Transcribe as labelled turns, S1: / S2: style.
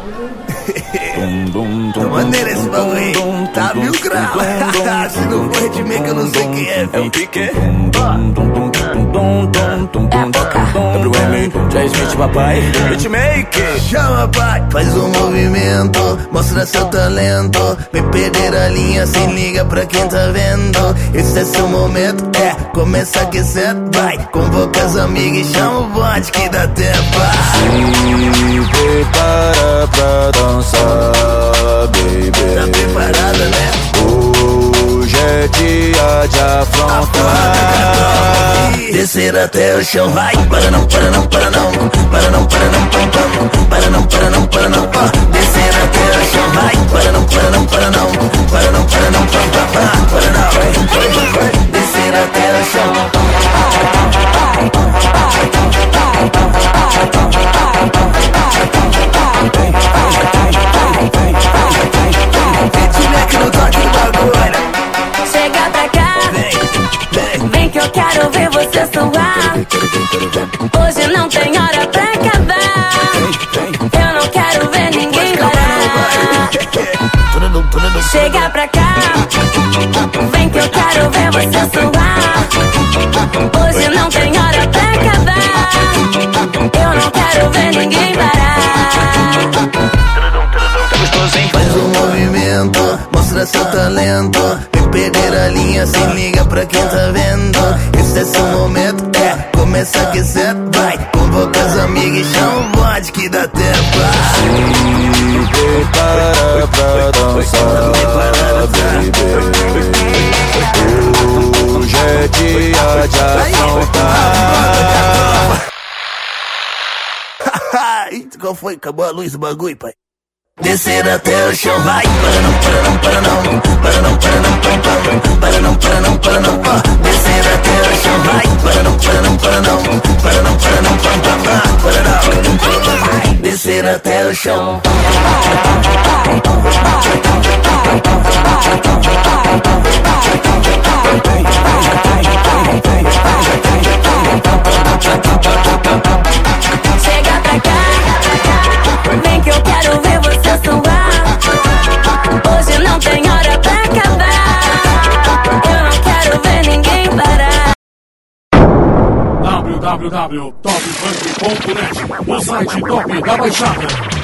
S1: Tá maneiro esse bagulho aí. Tá 1000 graus. Se não for hitmaker, eu não sei quem é.
S2: É o Pique. WM, Jay Smith, papai. Hitmaker.
S1: Chama, pai, faz um movimento, mostra seu talento. Vem perder a linha, se liga pra quem tá vendo. Esse é seu momento, começa a aquecer. Vai, convoca as amigas e chama o bote que dá tempo.
S2: Se prepara pra dançar, baby.
S1: Tá preparada, né?
S2: Hoje é dia de afrontar.
S1: Descer até o chão, vai. Para não, para não, para não. Para não, para não, para não. Para não, para não, para não. Descer até o chão, vai. Para não, para não, para não. Para não, para não, para não. Para não, descer até o chão.
S3: Chega pra cá, vem que eu quero ver você suar. Hoje não tem hora pra acabar. Eu não quero ver ninguém parar. Chega pra cá, vem que eu quero ver você suar. Hoje não tem hora pra acabar. Eu não quero ver ninguém parar.
S1: Faz um movimento, mostra seu talento. Vem perder a linha, se liga pra quem tá vendo. Esse é seu momento, começa a aquecer. Vai, convoca as amigas e chama o bote que dá tempo.
S2: Se prepara pra dançar, baby. Hoje é dia de afrontar.
S1: Qual foi? Acabou a luz do bagulho, pai. Descer até o chão, vai. Para não, para não, para não. Para não, para não, para não. Para não, para não, para não. Descer até o chão, vai. Para não, para não, para não. Para não, para não, para não. Para não, descer até o chão.
S3: Chega pra cá, vem que eu quero ver você suar. Hoje não tem hora pra acabar. Eu não quero ver ninguém parar.
S4: www.topfunk.net, o site top da Baixada.